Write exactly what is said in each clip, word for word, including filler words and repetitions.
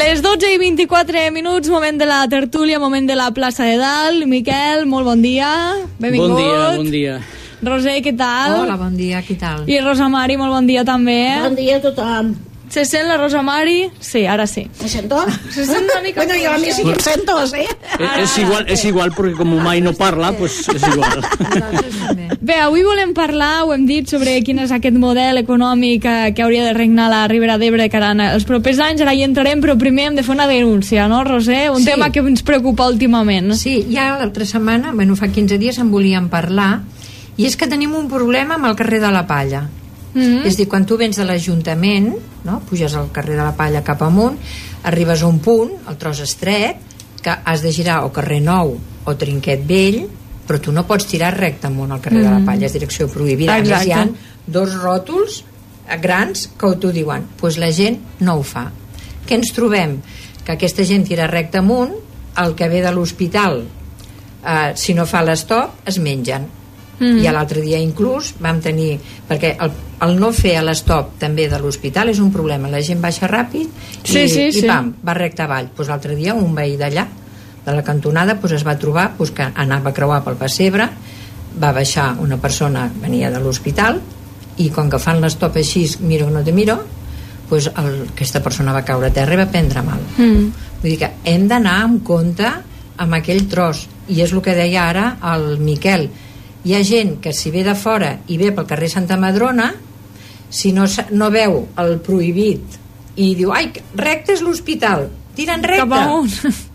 Les dotze i vint-i-quatre minuts, moment de la tertúlia, moment de la plaça de Dalt. Miquel, molt bon dia. Benvingut. Bon dia, bon dia. Roser, què tal? Hola, bon dia, què tal? I Rosa Mari, molt bon dia també. Bon dia a tothom. Se sent la Rosa Mari? Sí, ara sí. ¿Me sento? Se sent una mica... Bueno, yo a mí sí que me sento, sí. És igual, és igual, perquè com mai no parla, pues és igual. Bé, avui volem parlar, ho hem dit, sobre quin és aquest model econòmic que, que hauria de regnar a la Ribera d'Ebre que ara els propers anys, ara hi entrarem, però primer hem de fer una denúncia, no, Roser? Un sí. tema que ens preocupa últimament. Sí, ja l'altra setmana, bueno, fa quinze dies en volíem parlar, i és que tenim un problema amb el carrer de la Palla. Mm-hmm. És a dir, quan tu vens de l'Ajuntament, no? Puges al carrer de la Palla cap amunt, arribes a un punt, el tros estret, que has de girar o carrer Nou o Trinquet Vell, però tu no pots tirar recte amunt al carrer mm. de la Palla, és direcció prohibida. A més, hi ha dos ròtols grans que t'ho diuen. Doncs pues la gent no ho fa. Què ens trobem? Que aquesta gent tira recte amunt, el que ve de l'hospital, eh, si no fa l'estop, es mengen. Mm. I l'altre dia inclús vam tenir, perquè el, el no fer a l'estop també de l'hospital és un problema, la gent baixa ràpid i, sí, sí, i sí. pam, va recte avall. Pues l'altre dia un veí d'allà de la cantonada pues es va trobar pues, que anava a creuar pel pessebre, va baixar una persona que venia de l'hospital i com que fan l'estop així, miro o no te miro, pues el, aquesta persona va caure a terra i va prendre mal. Mm. Vull dir que hem d'anar amb compte amb aquell tros, i és el que deia ara el Miquel. Hi ha gent que si ve de fora i ve pel carrer Santa Madrona, si no, no veu el prohibit i diu, ai, recte és l'hospital, tiren recte. Cap amunt.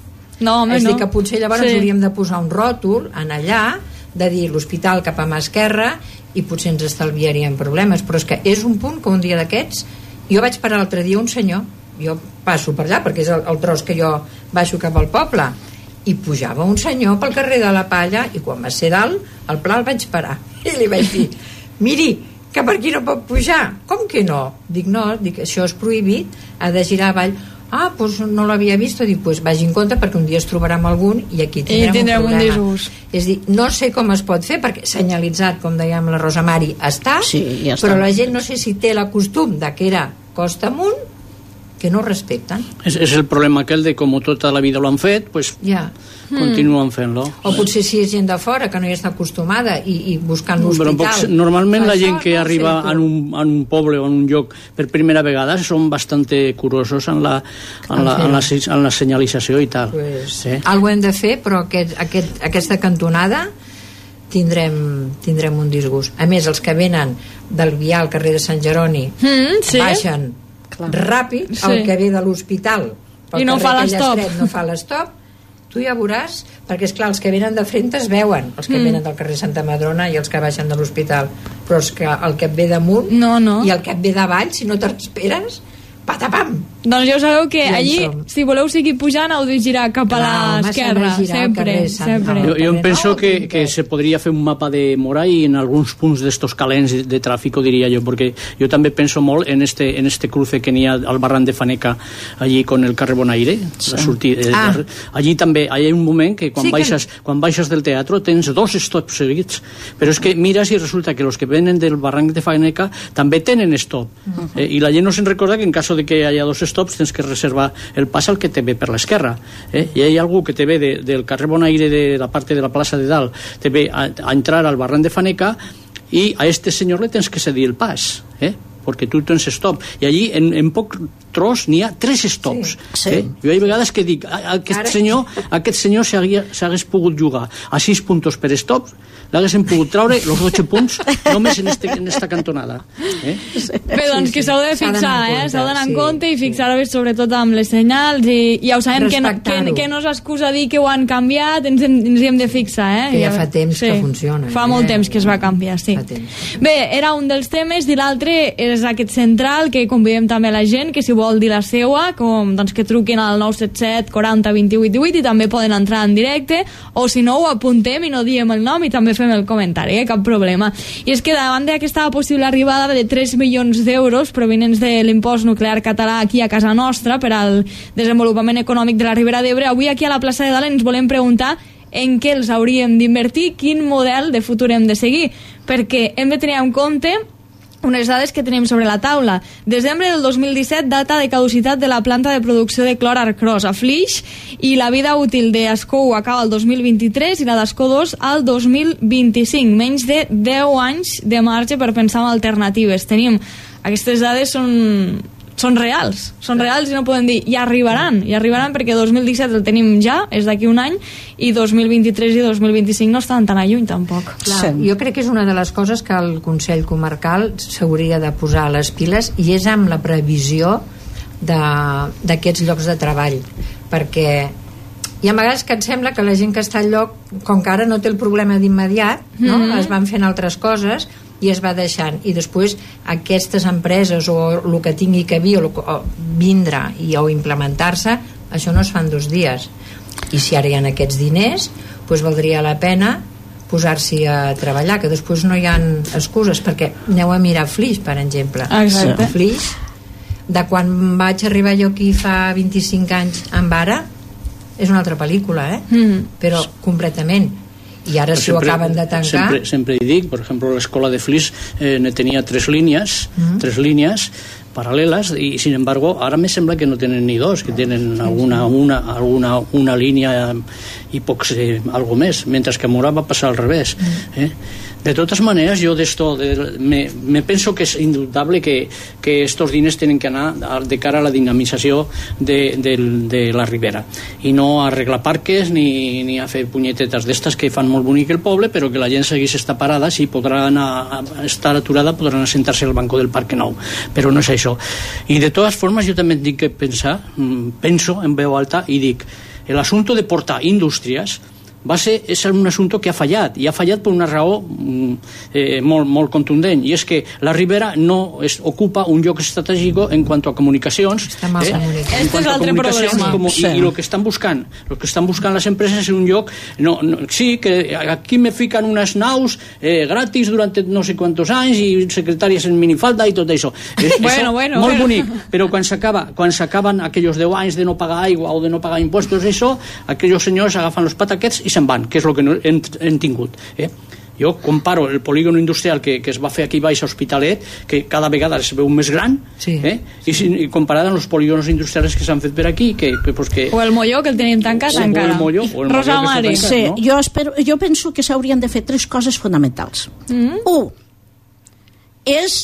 No, home, és no. dir, que potser llavors sí. hauríem de posar un ròtol en allà, de dir l'hospital cap a mà esquerra, i potser ens estalviaríem problemes. Però és que és un punt que un dia d'aquests, jo vaig parar l'altre dia un senyor, jo passo per allà perquè és el, el tros que jo baixo cap al poble, i pujava un senyor pel carrer de la Palla, i quan va ser dalt el pla el vaig parar i li vaig dir, miri que per aquí no pot pujar. Com que no? Dic, no, dic, això és prohibit, ha de girar avall. Ah, doncs no l'havia vist. Dic, doncs vagi en compte perquè un dia es trobarà amb algun i aquí tindrem, I tindrem un problema. Un disgust. És dir, no sé com es pot fer perquè senyalitzat, com dèiem la Rosa Mari, està, sí, ja està, però la gent no sé si té la costum de que era costa amunt, que no respecten. És, és el problema aquell de com tota la vida lo han fet, pues ja. continuen fent-lo. O potser si és gent de fora que no hi està acostumada i, i buscant l'hospital. Però normalment la gent que no arriba en un, en un poble o en un lloc per primera vegada són bastante curosos en la, en la, en la, en la senyalització i tal. Pues, eh? Algo hem de fer, però aquest, aquest, aquesta cantonada tindrem, tindrem un disgust. A més, els que venen del Vial al carrer de Sant Jeroni mm, sí. baixen Clar. ràpid, sí. el que ve de l'hospital i no fa l'estop no fa l'estop, tu ja veuràs, perquè és clar, els que venen de frente es veuen, els que mm. venen del carrer Santa Madrona i els que baixen de l'hospital, però és que el que et ve damunt no, no. i el que et ve davall, si no t'esperes, patapam! Doncs ja sabeu que allí, si voleu seguir pujant, heu de girar cap a l'esquerra, sempre, sempre. Jo, jo em penso que, que se podria fer un mapa de Mora i en alguns punts d'estos calents de tràfic, diria jo, perquè jo també penso molt en este, en este cruce que n'hi ha al barran de Faneca, allí con el carrer Bonaire, sí. la sortida, ah. allí també hi ha un moment que quan, sí, baixes, que... quan baixes del teatre tens dos stops seguits, però és que mires i resulta que els que venen del barranc de Faneca també tenen stop, uh-huh. eh, i la gent no se'n recorda que en cas de que hi hagi dos stops tens que reservar el pas al que te ve per l'esquerra, eh? I hi ha algú que te ve de, del carrer Bonaire de la part de la plaça de dalt, te ve a, a entrar al barranc de Faneca i a este senyor le tens que cedir el pas, eh? perquè tu tens stop, i allí en, en poc tros n'hi ha tres stops, sí, sí. Eh? Jo hi ha vegades que dic aquest Ara... senyor, aquest senyor s'hagués pogut jugar a sis puntos per stop, l'haguessin pogut traure els dotze punts només en, este, en esta cantonada, eh? Bé, doncs que s'heu de fixar, eh? S'heu d'anar en compte i fixar-vos sobretot amb les senyals, i ja ho sabem que no, que, que no s'excusa dir que ho han canviat, ens, hem, ens hi hem de fixar, eh? Que ja fa temps sí. que funciona, fa eh? molt temps que es va canviar, sí. Bé, era un dels temes, i l'altre és aquest central, que convidem també la gent que si vol dir la seua, com, doncs que truquin al nou set set quaranta vint-i-vuit divuit, i també poden entrar en directe, o si no ho apuntem i no diem el nom i també fem el comentari, eh? Cap problema. I és que davant d'aquesta possible arribada de tres milions d'euros provenents de l'impost nuclear català aquí a casa nostra per al desenvolupament econòmic de la Ribera d'Ebre, avui aquí a la plaça de Dalt ens volem preguntar en què els hauríem d'invertir, quin model de futur hem de seguir, perquè hem de tenir en compte unes dades que tenim sobre la taula. Desembre del dos mil disset, data de caducitat de la planta de producció de clor Arcros a Flix, i la vida útil d'Escó u acaba el dos mil vint-i-tres i la d'Escó dos al dos mil vint-i-cinc. Menys de deu anys de marge per pensar en alternatives. Tenim, aquestes dades són... són reals, són reals i no podem dir i arribaran, i arribaran perquè dos mil disset el tenim ja, és d'aquí un any, i dos mil vint-i-tres i dos mil vint-i-cinc no estan tan a lluny tampoc. Clar, jo crec que és una de les coses que el Consell Comarcal s'hauria de posar a les piles, i és amb la previsió d'aquests llocs de treball, perquè hi ha vegades que et sembla que la gent que està al lloc, com que ara no té el problema d'immediat, no? Mm-hmm. Es van fent altres coses i es va deixant, i després aquestes empreses o el que tingui que vir o, o vindre i, o implementar-se, això no es fa en dos dies, i si ara hi ha aquests diners, doncs valdria la pena posar-s'hi a treballar, que després no hi ha excuses, perquè aneu a mirar Flix, per exemple. Exacte. Flix, de quan vaig arribar jo aquí fa vint-i-cinc anys amb ara, és una altra pel·lícula, eh? Mm. Però completament. I ara si sempre, ho acaben de tancar... Sempre, sempre hi dic, per exemple, l'escola de Flix eh, tenia tres línies, mm. tres línies paral·leles, i sin embargo ara me sembla que no tenen ni dos, que tenen alguna, una, alguna una línia i pocs, eh, algo més, mentre que a Mora va passar al revés. Mm. Eh? De totes maneres, jo d'esto de, me, me penso que és indubtable que, que estos diners tenen que anar de cara a la dinamització de, de, de la Ribera, i no a arreglar parques ni, ni a fer punyetetes d'estes que fan molt bonic el poble, però que la gent segueix estar parada, si podrà anar a estar aturada, podran assentar-se al banco del Parc Nou, però no és això. I de totes formes jo també tinc que pensar, penso en veu alta i dic, l'assumpte de portar indústries va ser, és un assumpte que ha fallat, i ha fallat per una raó eh, molt, molt contundent, i és que la Ribera no es, ocupa un lloc estratègic en quant a comunicacions, està mal eh, comunicat. en quant a comunicacions com, sí. i, i lo que estan buscant lo que estan buscant les empreses és un lloc no, no, sí, que aquí me fican unes naus eh, gratis durant no sé quantos anys i secretàries en minifalda i tot això, és, bueno, això bueno, molt bueno. bonic, però quan s'acaba quan s'acaben aquells deu anys de no pagar aigua o de no pagar impostos, això, aquells senyors agafen els pataquets i se'n van, que és el que no hem, hem tingut. Eh? Jo comparo el polígon industrial que, que es va fer aquí baix a Hospitalet, que cada vegada es veu més gran, sí. eh? I, i comparat amb els polígons industrials que s'han fet per aquí, que, que, pues que... O el Molló, que el tenim tancat o, encara. O el Molló, o el Rosa Molló Mari. tancat, Sí, no? jo, espero, jo penso que s'haurien de fer tres coses fonamentals. Mm-hmm. Un, és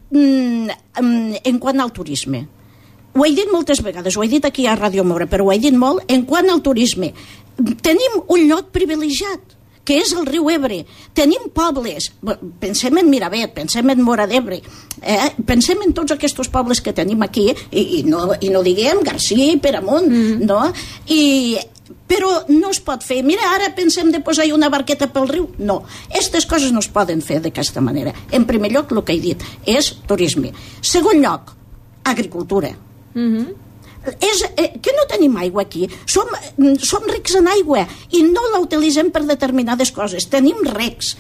mm, en quant al turisme. Ho he dit moltes vegades, ho he dit aquí a Ràdio Mora, però ho he dit molt, en quant al turisme. Tenim un lloc privilegiat, que és el riu Ebre. Tenim pobles, pensem en Miravet, pensem en Móra d'Ebre, eh? pensem en tots aquests pobles que tenim aquí, i, i, no, i no diguem Garcia i Peramunt, mm. no? I, però no es pot fer, mira, ara pensem de posar una barqueta pel riu. No, aquestes coses no es poden fer d'aquesta manera. En primer lloc, el que he dit és turisme. Segon lloc, agricultura. Mhm. És, eh, que no tenim aigua aquí, som, som rics en aigua i no la utilitzem per determinades coses, tenim recs,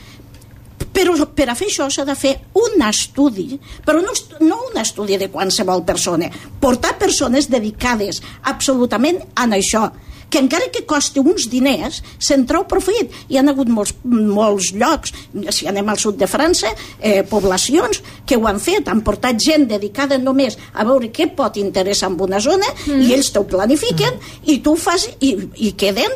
però per a fer això s'ha de fer un estudi, però no, no un estudi de qualsevol persona, portar persones dedicades absolutament a això, que encara que costi uns diners, se'n treu profit. Hi ha hagut molts, molts llocs, si anem al sud de França, eh, poblacions que ho han fet, han portat gent dedicada només a veure què pot interessar en una zona, mm. i ells t'ho planifiquen, mm. i tu ho fas, i, i queden,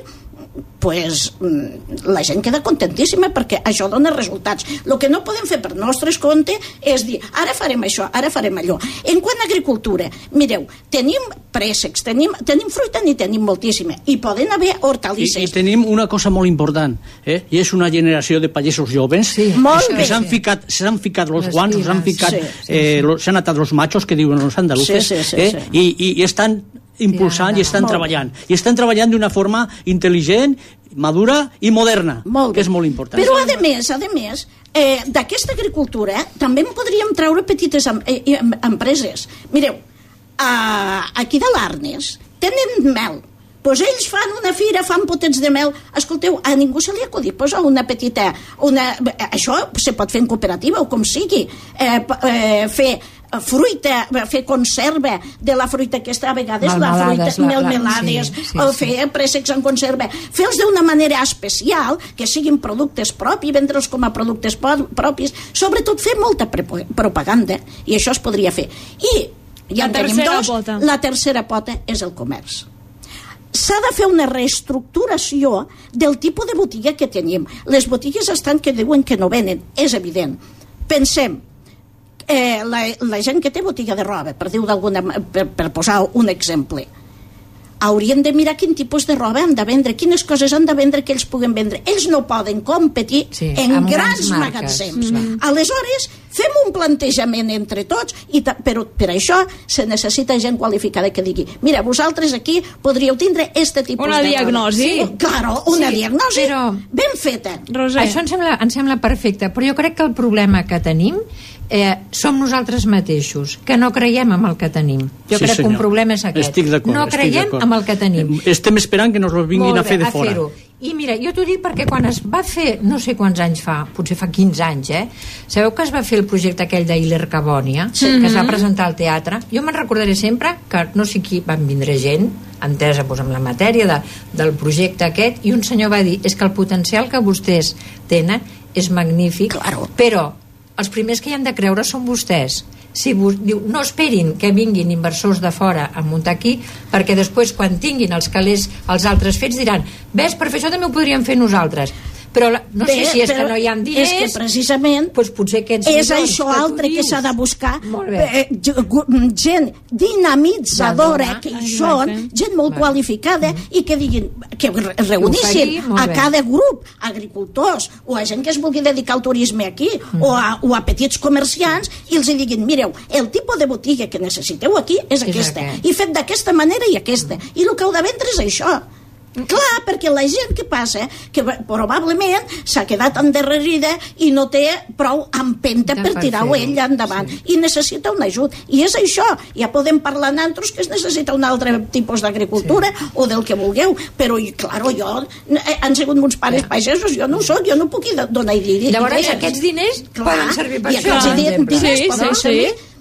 pues, la gent queda contentíssima perquè això dona resultats. El que no podem fer per nostres comptes és dir, ara farem això, ara farem allò. En quant a agricultura, mireu, tenim préssecs, tenim, tenim fruita n'hi tenim moltíssima, i poden haver hortalisses. I, i tenim una cosa molt important, eh? I és una generació de pagesos joves, sí, que s'han ficat, s'han ficat los guants, s'han ficat, sí, sí, sí. Eh, s'han atat los machos, que diuen els andaluces, sí, sí, sí, eh? sí. I, i, i estan impulsant, i estan treballant, i estan treballant d'una forma intel·ligent, madura i moderna, que és molt important. Però a més, a més, eh, d'aquesta agricultura eh, també en podríem treure petites em, eh, empreses. Mireu, eh, aquí de l'Arnes tenen mel, pues ells fan una fira, fan potets de mel. Escolteu, a ningú se li ha acudit posar una petita... Una, això se pot fer en cooperativa o com sigui, eh, eh, fer fruita, fer conserva de la fruita aquesta, a vegades melmelades, la fruita, melmelades, sí, sí, o fer sí. préssecs en conserva, fer-los d'una manera especial, que siguin productes propis, vendre'ls com a productes propis, sobretot fer molta propaganda, i això es podria fer. I ja en tenim dos, pota. La tercera pota és el comerç. S'ha de fer una reestructuració del tipus de botiga que tenim. Les botigues estan que diuen que no venen, és evident. Pensem, eh, la, la gent que té botiga de roba, per, dir d'alguna, per, per posar un exemple, haurien de mirar quin tipus de roba han de vendre, quines coses han de vendre que ells puguen vendre. Ells no poden competir sí, en grans magatzems. Mm. Aleshores, fem un plantejament entre tots, i però per això se necessita gent qualificada que digui, mira, vosaltres aquí podríeu tindre este tipus una de... Una diagnosi. Sí, claro, una sí, diagnosi però... ben feta. Roser. Això em sembla, em sembla perfecte, però jo crec que el problema que tenim Eh, som nosaltres mateixos, que no creiem en el que tenim. Jo sí, crec senyor. que un problema és aquest. Estic d'acord. No creiem en el que tenim. Estem esperant que nos ho vinguin bé, a fer de fora. I mira, jo t'ho dic perquè quan es va fer, no sé quants anys fa, potser fa quinze anys, eh? Sabeu que es va fer el projecte aquell d'Hiler Cabònia, sí. que es va presentar al teatre? Jo me'n recordaré sempre que no sé qui van vindre gent entesa doncs, amb la matèria de, del projecte aquest, i un senyor va dir, és que el potencial que vostès tenen és magnífic, claro. però els primers que hi han de creure són vostès. Si vos, diu, no esperin que vinguin inversors de fora a muntar aquí, perquè després quan tinguin els calés, els altres fets diran, ves, per fer això també ho podríem fer nosaltres. Però la, no Bé, sé si és que no hi ha diners, és que precisament doncs potser aquests és això que altre que s'ha de buscar, eh, gent dinamitzadora que hi són, gent molt qualificada mm. i que diguin, que reunissin a cada grup, agricultors o a gent que es vulgui dedicar al turisme aquí mm. o, a, o a petits comerciants, i els diguin, mireu, el tipus de botiga que necessiteu aquí és aquesta, és i fet d'aquesta manera i aquesta, i el que heu de vendre és això. Clar, perquè la gent que passa que probablement s'ha quedat endarrerida i no té prou empenta per tirar-ho ell endavant sí. i necessita un ajut, i és això. Ja podem parlar nosaltres que es necessita un altre tipus d'agricultura sí. o del que vulgueu, però claro, jo han sigut uns pares ja. pagesos, jo no ho soc, jo no puc donar idees. Llavors aquests diners clar, poden servir per i això, aquests diners sí, poden sí, servir sí.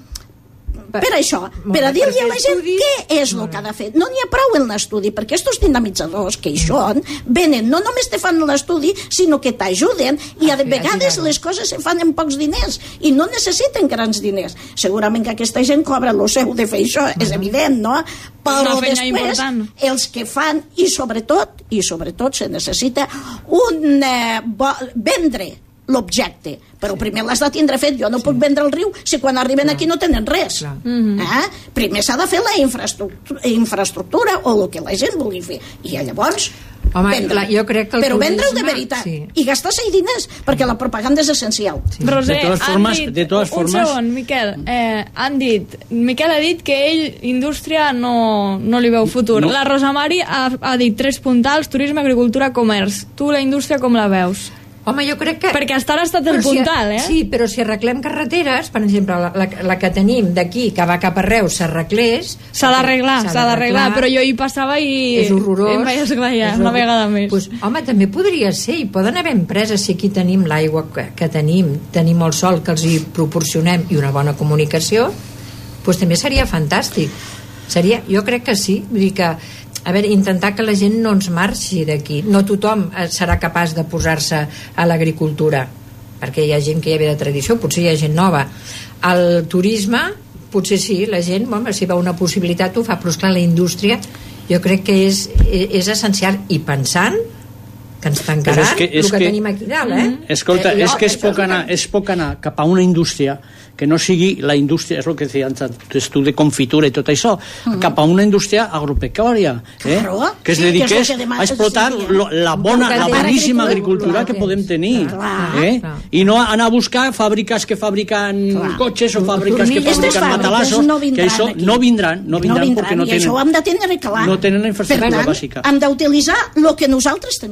per això, per a dir-li a la gent què és el que ha de fer. No n'hi ha prou en l'estudi, perquè aquests dinamitzadors que hi són, venen, no només te fan l'estudi, sinó que t'ajuden, i a vegades les coses se fan en pocs diners, i no necessiten grans diners. Segurament que aquesta gent cobra el seu de fer això, és evident, no? Però després, els que fan, i sobretot, i sobretot se necessita un eh, vendre l'objecte, però primer l'has de tindre fet. Jo no sí. puc vendre el riu si quan arriben Clar. aquí no tenen res. Mm-hmm. eh? Primer s'ha de fer la infraestructura, infraestructura o el que la gent vulgui fer, i llavors Home, vendre. La, jo crec que però turisme... vendre'l de veritat sí. i gastar-se diners, perquè la propaganda és essencial. Sí. Roser, de totes formes, dit, de totes formes... un segon, Miquel, eh, han dit Miquel ha dit que ell, indústria, no, no li veu futur. No. La Rosa Mari ha, ha dit tres puntals, turisme, agricultura, comerç. Tu la indústria com la veus? Home, jo crec que... Perquè hasta ara ha estat el si, puntal, eh? Sí, però si arreglem carreteres, per exemple, la, la, la que tenim d'aquí, que va cap a Reus, s'arreglés... S'ha d'arreglar, s'ha d'arreglar, però jo hi passava i... És horrorós. Em vaig esglaiar una vegada més. Pues, home, també podria ser, i poden haver empreses, si aquí tenim l'aigua que, que tenim, tenim el sol que els hi proporcionem i una bona comunicació, pues també seria fantàstic. Seria, jo crec que sí, vull dir que a veure, intentar que la gent no ens marxi d'aquí. No tothom serà capaç de posar-se a l'agricultura, perquè hi ha gent que ja ve de tradició, potser hi ha gent nova. El turisme, potser sí, la gent, bueno, si veu una possibilitat ho fa, però esclar, la indústria jo crec que és, és essencial, i pensant que ens tancaran és que, és el que, que tenim aquí dalt, eh? Escolta, eh, jo, és que és poc, anar, és poc anar cap a una indústria que no sigui la indústria, és el que deia antes tu de confitura i tot això, mm. cap a una indústria agropecuària, eh? Claro, que es sí, dediqués que a explotar sí, lo, la bona, la boníssima agricultura que podem tenir, clar, eh? Clar. I no anar a buscar fàbriques que fabriquen clar. cotxes o fàbriques que fabriquen matalassos, no que això aquí. no vindran, no vindran, no vindran perquè no tenen, això ho hem de tenir clar. No tenen la infraestructura tant, bàsica. Hem d'utilitzar el que nosaltres tenim. Exacte.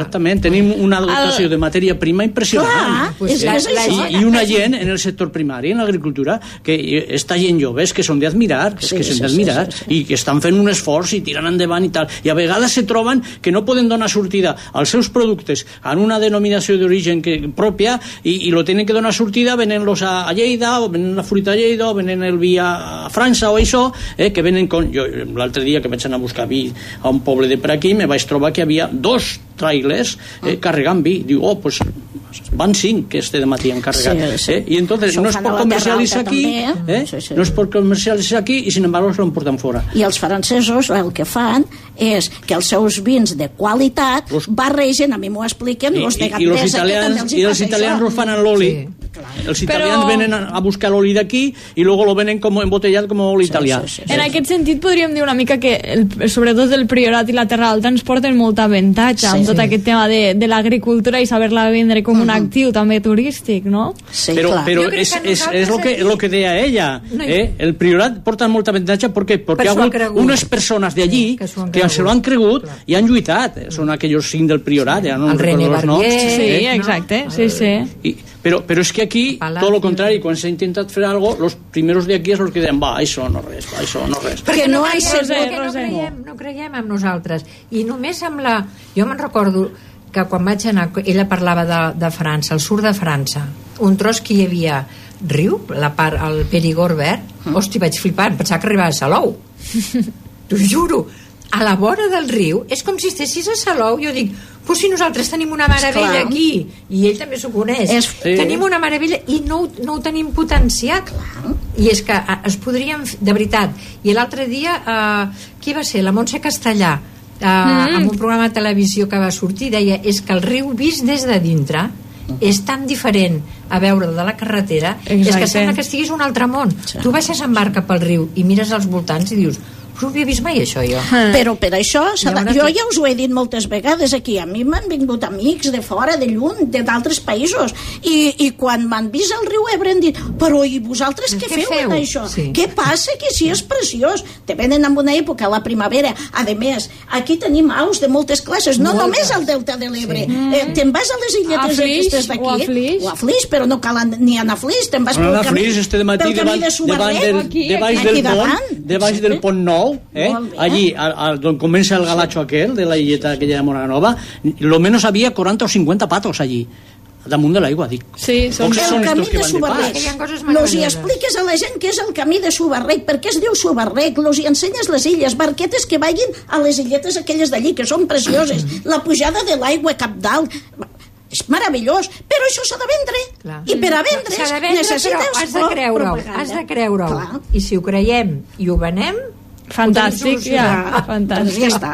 Exactament, tenim una dotació de matèria prima impressionant. Clar, és, eh? és això. I, I una gent en el sector primari, en l'agricultura, que està gent joves que són d'admirar, sí, que són sí, d'admirar, sí, sí, sí. i que estan fent un esforç i tiren endavant i tal. I a vegades se troben que no poden donar sortida als seus productes en una denominació d'origen que, pròpia i, i lo tenen que donar sortida venent-los a, a Lleida, o venent la fruita a Lleida, o venent el vi a, a França o això, eh, que venen con... Jo l'altre dia que vaig anar a buscar vi a un poble de per aquí me vaig trobar que hi havia dos trailers eh, carregant vi. Diu, oh, pues van cinc que este de matí han carregat. Sí, sí. Eh? I entonces això no es pot comercialitzar aquí, també, eh? sí, sí. no es pot comercialitzar aquí i sin embargo se l'emporten fora. I els francesos el que fan és que els seus vins de qualitat los... barregen, a mi m'ho expliquen, I, los de i, i els italians, i els italians ho fan en l'oli. Sí. Els italians Però... venen a buscar l'oli d'aquí i luego lo venen com embotellat com oli sí, italià. Sí, sí, sí. En aquest sentit podríem dir una mica que el, sobretot el Priorat i la Terra Alta ens porten molta avantatge sí, amb tot sí. aquest tema de, de l'agricultura i saber-la vendre com un uh -huh. actiu també turístic, no? Sí, però clar. però és, és, és lo, que, lo que deia ella. No hi... eh? El Priorat porta molta avantatge perquè, perquè hi ha hagut unes persones d'allí que, que se lo han cregut clar. I han lluitat. Són aquells cinc del Priorat. Sí. Ja no el René Barbier. Sí, eh? exacte. No? Sí, sí. I, Però, però és que aquí, Palacio. Tot lo contrari, quan s'ha intentat fer algo, los primeros de aquí és los que diuen, va, això no res, va, això no res. Perquè no, creiem, perquè no, creiem, no creiem en nosaltres. I només amb la... Jo me'n recordo que quan vaig anar, ella parlava de, de França, el sud de França, un tros que hi havia riu, la part, el Perigord verd, mm. hosti, vaig flipar, pensava que arribava a Salou. T'ho juro. A la vora del riu, és com si estessis a Salou. Jo dic, pues si nosaltres tenim una meravella aquí, i ell també s'ho coneix, és, sí. tenim una meravella i no, no ho tenim potenciat. Clar. I és que es podríem, de veritat, i l'altre dia, uh, qui va ser? La Montse Castellà, uh, mm. en un programa de televisió que va sortir, deia, és que el riu vist des de dintre és tan diferent a veure'l de la carretera. Exacte. És que sembla que estiguis un altre món. Sí. Tu baixes en barca pel riu i mires als voltants i dius, no ho havia vist mai això jo. Però per això de... jo ja us ho he dit moltes vegades aquí, a mi m'han vingut amics de fora, de lluny, d'altres països i, i quan m'han vist el riu Ebre han dit, però i vosaltres què, què feu, feu? Això? Sí. Què passa? Que si és preciós, te venen en una època, la primavera, a més, aquí tenim aus de moltes classes, no moltes. Només al Delta de l'Ebre, sí. eh, te'n vas a les illetes aquestes d'aquí, o a Flix, o a Flix, però no cal ni anar a Flix, te'n vas pel camí, este pel camí de Subarret, de baix del pont, de baix del pont nou, eh? allí, on comença el galatxo aquel de la illeta aquella de Moranova, lo menos había cuarenta o cincuenta patos allí damunt de l'aigua, dic. Sí, són el camí de Subarret. Los hi expliques a la gent que és el camí de Subarret, per què es diu Subarret, los hi ensenyes les illes, barquetes que vagin a les illetes aquelles d'allí, que són precioses, la pujada de l'aigua cap dalt, és meravellós, però això s'ha de vendre. Clar. I per a vendre, de vendre necessites has de creure-ho, has de creure-ho. I si ho creiem i ho venem, fantàstic, ja, fantàstic. Ja està.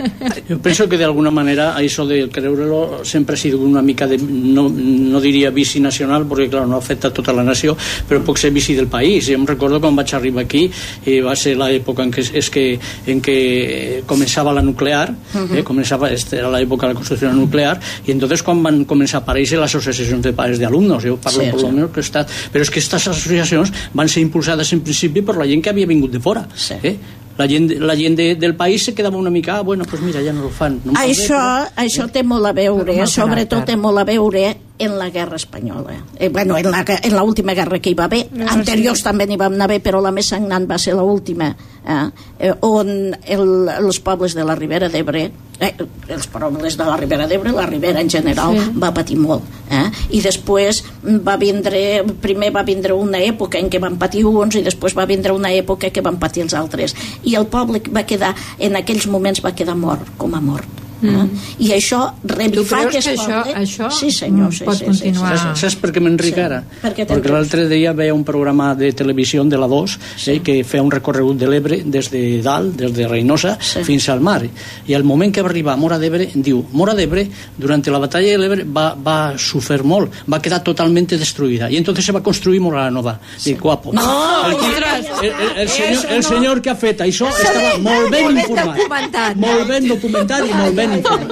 Jo penso que d'alguna manera això de creure-lo sempre ha sigut una mica de, no, no diria vici nacional, perquè clar, no afecta tota la nació, però pot ser vici del país. Jo em recordo quan vaig arribar aquí, eh, va ser l'època en què, és que, en què començava la nuclear, eh, començava, era l'època de la construcció nuclear, i entonces quan van començar a aparèixer les associacions de pares d'alumnos, jo parlo sí, per sí. lo menos que he estat, però és que aquestes associacions van ser impulsades en principi per la gent que havia vingut de fora. Sí. Eh? La gent, la gent de, del país se quedava una mica, ah, bueno, pues mira, ja no ho fan. No això, bé, però... això té molt a veure, sobretot té molt a veure en la guerra espanyola. Eh, bueno, en la, en la última guerra que hi va haver. No, anteriors sí. també n'hi vam anar bé, però la més sagnant va ser l'última, eh, eh, on el, els pobles de la Ribera d'Ebre, eh, els pobles de la Ribera d'Ebre, la Ribera en general, sí. va patir molt. Eh? I després va vindre, primer va vindre una època en què van patir uns i després va vindre una època que van patir els altres. I el poble va quedar, en aquells moments va quedar mort, com a mort. Mm. Eh? I això revifar que, que això, això sí senyor sí, pot sí, continuar sí, sí. Saps per què m'enric sí. ara? Perquè, perquè l'altre dia veia un programa de televisió de la dos sí. eh, que feia un recorregut de l'Ebre des de dalt, des de Reynosa sí. fins al mar, i al moment que va arribar a Mora d'Ebre, diu, Mora d'Ebre durant la batalla de l'Ebre va, va sofrir molt, va quedar totalmente destruïda, i entonces se va construir Mora Nova sí. dic, guapo no, el, el, el, el, senyor, el senyor que ha fet això estava molt ben informat molt ben documentat i molt ben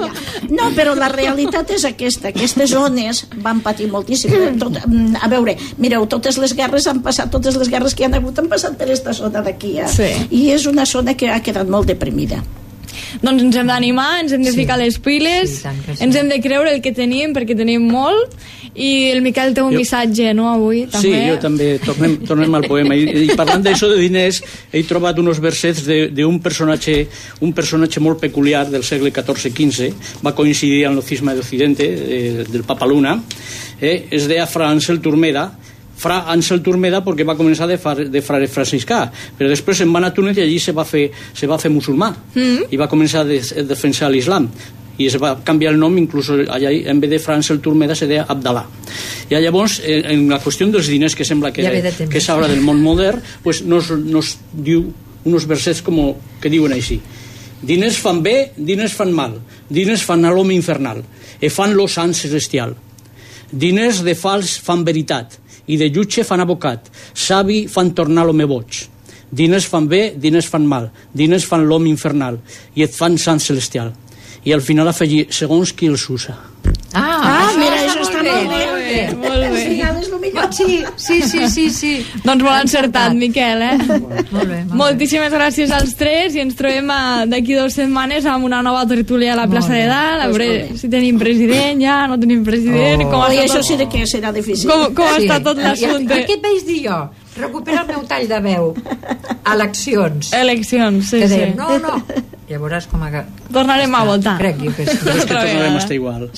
no, però la realitat és aquesta. Aquestes zones van patir moltíssim. Tot, a veure, mireu, totes les guerres han passat, totes les guerres que hi ha hagut han passat per aquesta zona d'aquí, eh? Sí. I és una zona que ha quedat molt deprimida. doncs ens hem d'animar, ens hem de Sí. ficar les piles, Sí, tant que sí. ens hem de creure el que tenim, perquè tenim molt, i el Miquel té un Jo- missatge, no, avui? També. Sí, jo també. Tornem, tornem al poema. I, i parlant d'això de diners, he trobat uns versets d'un personatge, un personatge molt peculiar del segle catorze quinze, va coincidir amb el cisma d'Occidente, eh, del Papa Luna, eh, es deia Fra Ansel Turmeda, Fra Ansel Turmeda perquè va començar de, far, de frare franciscà, però després se'n va anar a Túnez i allí se va fer, se va fer musulmà mm. i va començar a, de, a defensar l'islam i es va canviar el nom, inclús allà en vez de Fra Ansel Turmeda se deia Abdalà. I llavors en la qüestió dels diners, que sembla que, Ja ve de era, temps. que s'habla del món modern, pues nos, nos diu uns versets com, que diuen així: diners fan bé, diners fan mal, diners fan a l'home infernal e fan lo sant celestial. Diners de fals fan veritat i de jutge fan abocat, savi fan tornar l'home boig. Diners fan bé, diners fan mal, diners fan l'home infernal i et fan sant celestial. I al final afegir, segons qui els usa. Ah, Ah, mira, això està molt bé. Molt bé, molt bé. Sí, és el millor. Sí, sí, sí, sí, sí. Doncs molt encertat, Miquel, eh? Molt bé, molt bé. Moltíssimes gràcies als tres i ens trobem eh, d'aquí dues setmanes amb una nova tertúlia a la plaça Molt bé. de Dalt, a Pues veure molt bé. si tenim president ja, no tenim president, Oh. com ha Oi, estat això tot, sí de què serà difícil. com, com Sí. està tot l'assumpte. Ja, què et vaig dir jo? Recupera el meu tall de veu. Eleccions. Eleccions, sí, Que sí. dèiem, no, no. Ja veuràs com... A... Tornarem a voltar. Crec jo que sí. Però és que Otra tornarem vegada. a estar igual.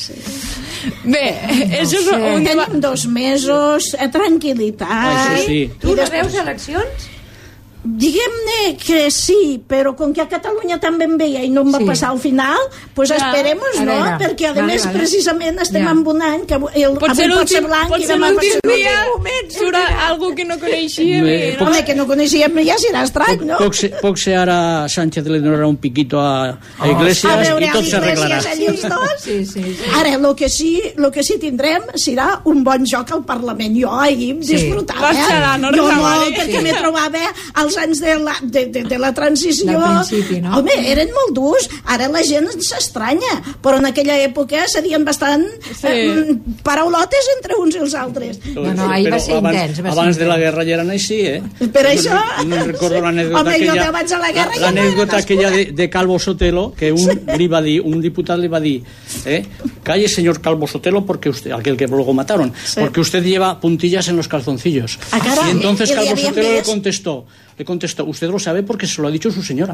Bé, això és sé. un debat... Tenim dos mesos, eh, tranquil·litat. Ah, això sí. Tu no veus eleccions? Diguem-ne que sí, però com que a Catalunya també em veia i no em va Sí. passar al final, pues Ja. esperemos, A no? veure. Perquè a Vale, més vale. precisament estem Ja. en un any que avui- el, Pot ser avui pot ser l'últim blanc pot i ser demà pot l'últim ser dia, l'últim. surt algú que no coneixíem Bé, i... poc- No? Home, que no coneixíem ja serà estrany, no? Poc se, poc se ara Sánchez le donarà un piquito a, a Iglesias A veure, i tot s'arreglarà. allí els dos. Sí, sí, sí. Ara, el que sí, lo que sí tindrem serà un bon joc al Parlament. Jo ahir em Sí. disfrutava. Vas xerrar, no Jo resavare. molt, perquè Sí. me trobava als anys de la, de, de, de la transició. Del principi, no? Home, eren molt durs. Ara la gent s'estranya, però en aquella època serien bastant Sí. eh, paraulotes entre uns i els altres. No, no, ahir Però va ser abans, intens, va ser abans de la intens. guerra ja eren així, eh? Per això... No, no recordo l'anècdota Home, jo aquella, abans de la guerra ja no l'anècdota era aquella de, de Calvo Sotelo, que un li va dir, un diputat li va dir, eh, calle señor Calvo Sotelo, porque usted, aquel que luego mataron, Sí. porque usted lleva puntillas en los calzoncillos. Ah, caray, y entonces ¿y le Calvo habían Sotelo le visto? contestó, le contestó, usted lo sabe porque se lo ha dicho su señora.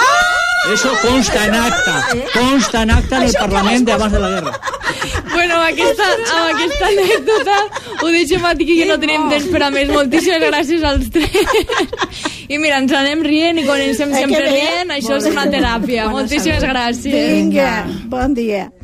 Eso consta en acta, consta en acta en el Parlament de abans de la guerra. Bueno, amb aquesta, amb aquesta anècdota ho deixem aquí, que no tenim temps per a més. Moltíssimes gràcies als tres. I mira, ens anem rient i comencem Eh, que sempre bé. rient. Això és una teràpia. Bona Moltíssimes salut. gràcies. Vinga, bon dia.